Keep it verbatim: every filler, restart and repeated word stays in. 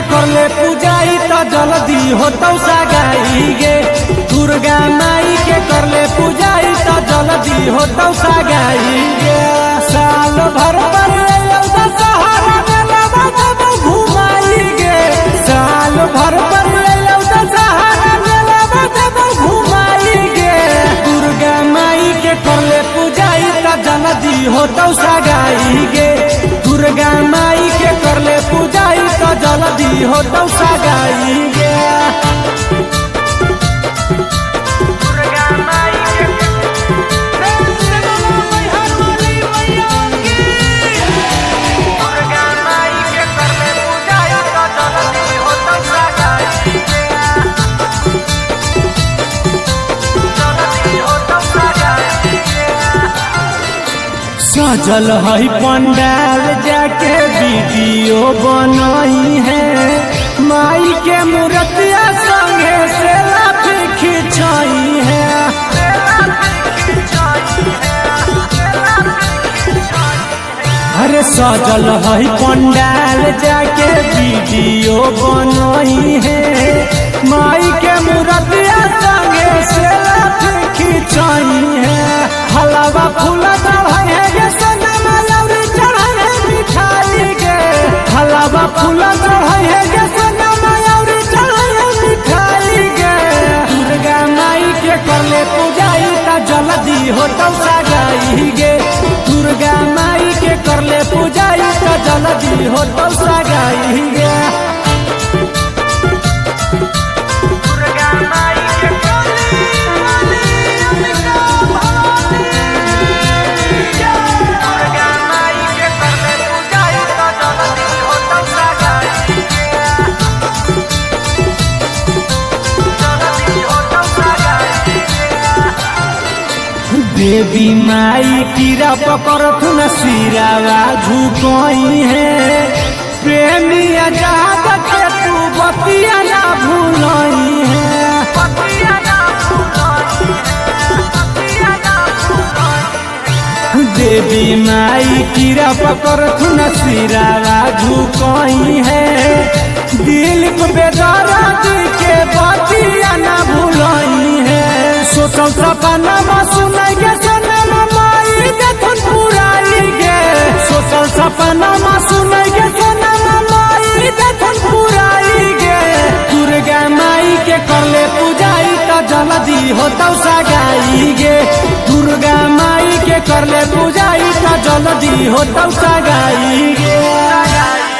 करले पूजाई तो जल्दी होतौ सगाई गे। दुर्गा माई के करले पूजाई तो जल्दी होतौ सगाई गे। साल भर पर दशहरा मेला जब घुमाई गे। साल भर पर दशहरा मेला जब घुमाई गे। दुर्गा माई के करले पूजाई तो जल्दी होतौ सगाई गे। दुर्गा माई के करले पूजाई तो जल्दी होतौ सगाई गे। सजल है पंडाल जाके वीडियो बनाई है। माई के मूर्तिया संगे से लाठी खिंचाई है। अरे सजल है पंडाल जाके वीडियो बनाई है। माई के मूर्तिया संगे से लाठी खिंचाई है। हलवा फूला चढ़ाई है गे सोनमा लौरी चढ़ाई है मिठाई गे। हलवा फूला चढ़ाई है गे सोनमा लौरी चढ़ाई है मिठाई गे। दुर्गा माई के करले पूजाई तो जल्दी होतौ सगाई गे। दुर्गा माई के करले पूजाई तो जल्दी होतौ सगाई गे। देवी माई कीड़ा पकड़त न सिरावा झुकई है। प्रेमी आजाद के तू बतिया ना भूलई है। देवी माई कीड़ा पकड़त न सिरावा झुकई है। दिल को बेदारा दी के बतिया ना भूलई है। सोचल सपना सुनाई गे सोनमा माई देखन पुराई गे। सोचल सपना सुनाई गे सोनमा माई देखन पुराई गे। दुर्गा माई के करले पूजाई तो जल्दी होतौ सगाई गे। दुर्गा माई के करले पूजाई तो जल्दी होतौ सगाई गे।